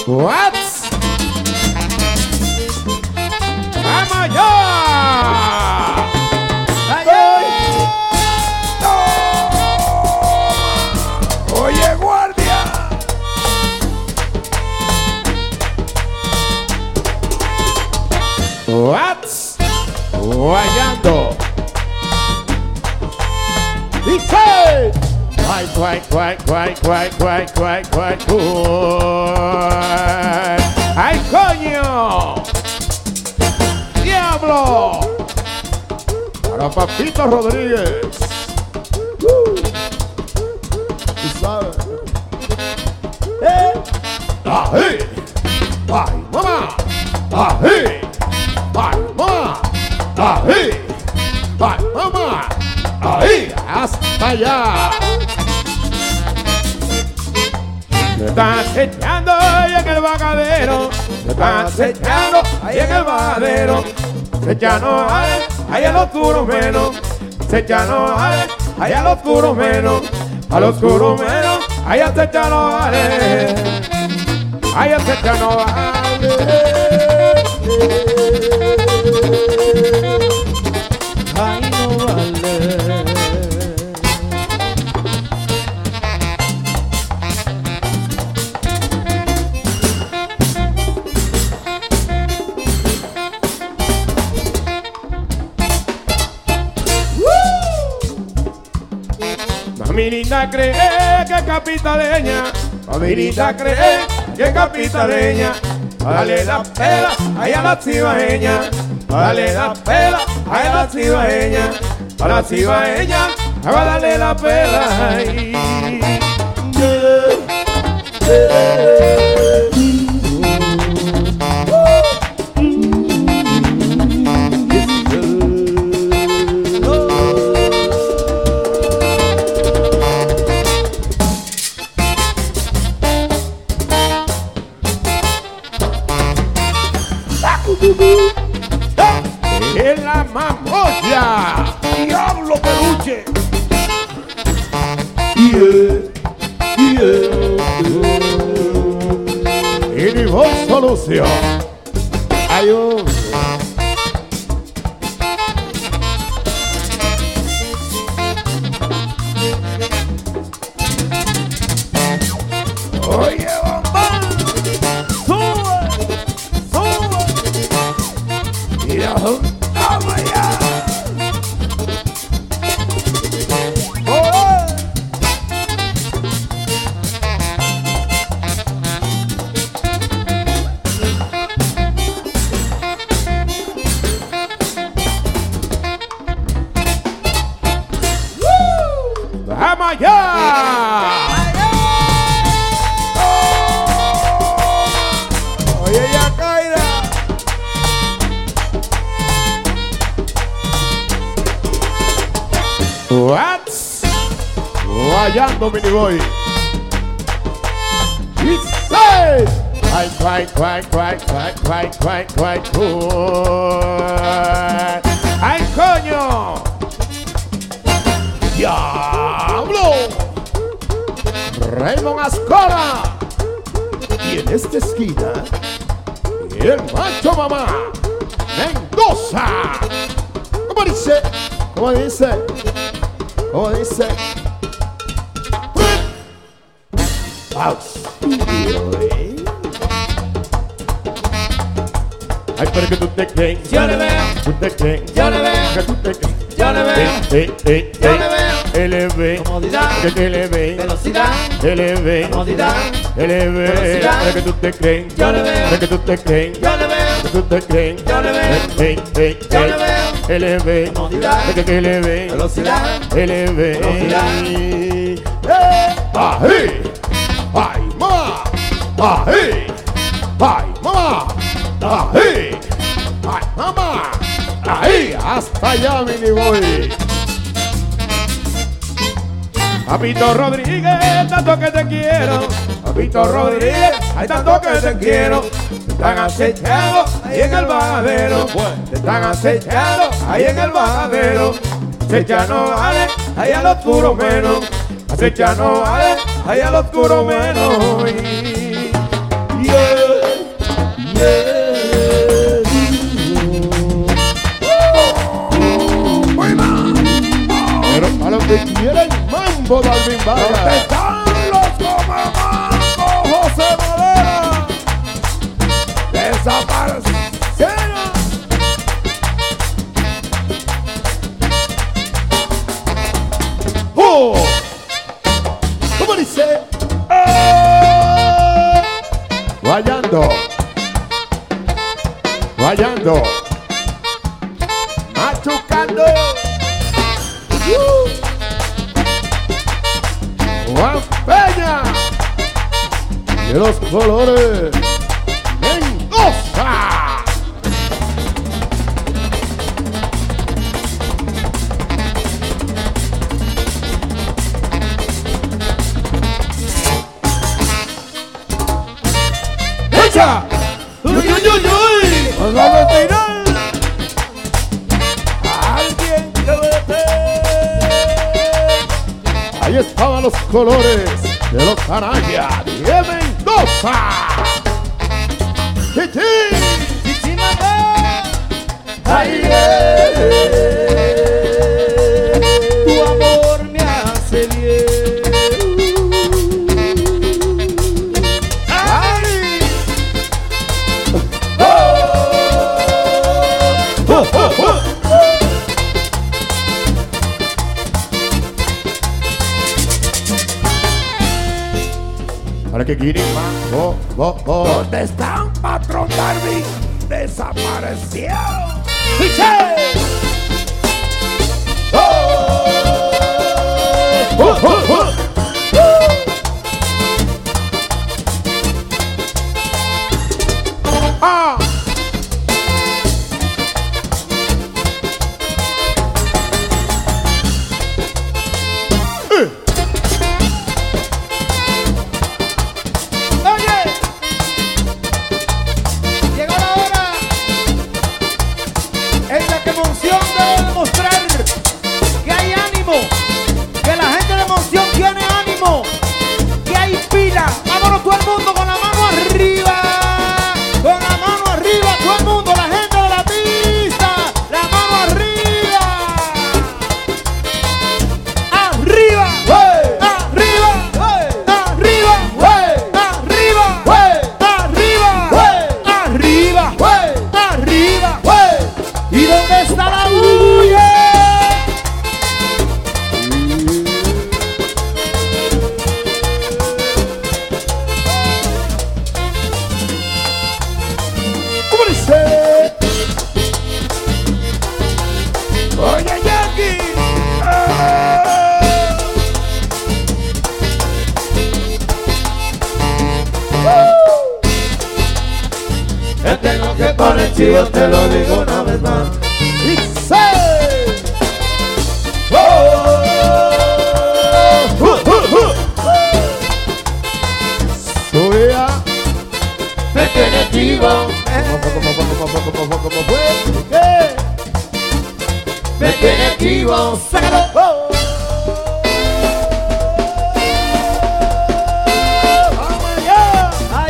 What? ¡Vamos allá! ¡Ay! ¡No! ¡Oye, guardia! What? Guayando. Dice. Guay, guay, guay, guay, guay, guay, guay, guay, guay. ¡Ay, coño! ¡Diablo! Para Papito Rodríguez. ¿Tú sabes? ¡Ají! ¡Ay, mamá! ¡Ají! ¡Ay, mamá! ¡Ají! ¡Ay, mamá! ¡Ahí! ¡Hasta allá! Me estás echando ahí en el vagadero. Me estás echando ahí en el vagadero. Se echan ahí al oscuro menos. Se echan ahí al oscuro menos. Al oscuro menos. Ahí se echan ahí se echan ay, no vale. Mami linda cree que es capitaleña. Mami linda cree que es capitaleña. Dale la pela ahí a la cibaeña. Dale la pela ahí a la cibaeña. A la cibaeña va a darle la pela ahí. ¡En la mamoya! ¡Diablo peluche! Y mi voz solución. Ayúdame. Oye, bomba, sube, sube. Y vamos allá. ¡Vamos allá! Oye, ya caída. What? Guayando, mini boy. It's safe. Ay, cuay, cuay, cuay, cuay, cuay, cuay, cuay, cuay. ¡Ay, coño! ¡Diablo! Raymond Ascona. Y en esta esquina, el macho mamá, Mendoza. ¿Cómo dice? ¿Cómo dice? ¿Cómo dice? Ay, pero que tú te crees. Yo le veo. Tú te crees. Yo le veo. Que tú te crees. Yo le veo. Yo le veo. LV, Comodidad. que LV, Velocidad. LV, Comodidad. LV, Velocidad. que tú te crees. Yo le veo. Que tú te crees. Yo le veo. Que tú te crees. Yo le veo. Yo le veo. LV, Comodidad. que LV, Velocidad. LV, Velocidad. ¡Ají! ¡Ay, mamá! ¡Ají! ¡Ay, mamá! ¡Ají! ¡Ay, mamá! ¡Ahí! ¡Hasta allá, mini boy! Papito Rodríguez, tanto que te quiero. Papito Rodríguez, hay tanto que te quiero. Te están acechando ahí en el vagadero. Te están acechando ahí en el vagadero. Acecha no vale, ahí al oscuro menos. Acecha no vale, ahí al oscuro menos. Yeah. Mambo de Alvin ¿Dónde Vargas. están los comamangos? José Madera. Desaparecieron. ¿Cómo dice? Guayando. Guayando. Machucando. Juan Peña. De los colores. Mendoza. ¡Echa! ¡Uy, uy, uy, uy! ¡Nos vamos a tirar! Alguien que vete. Ahí estaban los colores de los Araya de Mendoza. ¡Chichi! Chichimamá. ¡Ay, Tu amor me hace bien. ¡Ay! Para que quieren más. ¿Dónde están, patrón Darwin? Desaparecieron. ¡Ah! Oye, llegó la hora en la que Monción debe demostrar que hay ánimo, que la gente de Monción tiene ánimo, que hay pila. Vámonos todo el mundo con la mano arriba, con la mano arriba, todo el mundo, la gente de la pista, la mano arriba, arriba, arriba, arriba, arriba, arriba, arriba. ¿Y dónde está la bulla? ¿Cómo dice? Oye, Jackie. Te tengo que poner chido, te lo digo una vez más. Dice. Subía. Me tiene chivo, ¿Qué? me tiene chivo. ¡Sácalo! ¡Vamos allá!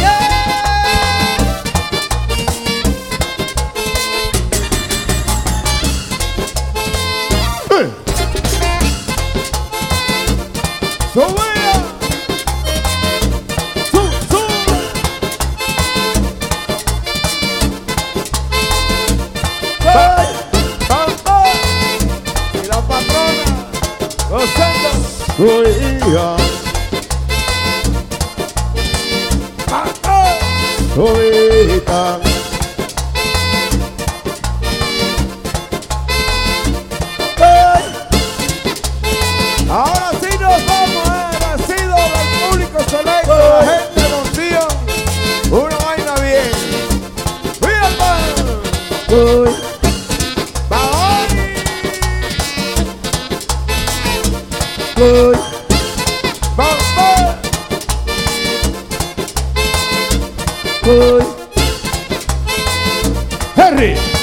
¡Subía! Y la patrona gozando. Subía. Subía. Ahora sí nos vamos, nacido del público selecto, la gente de Monción. Una vaina bien. ¡Fíjate! ¡Va hoy! ¡Vamos! Henry.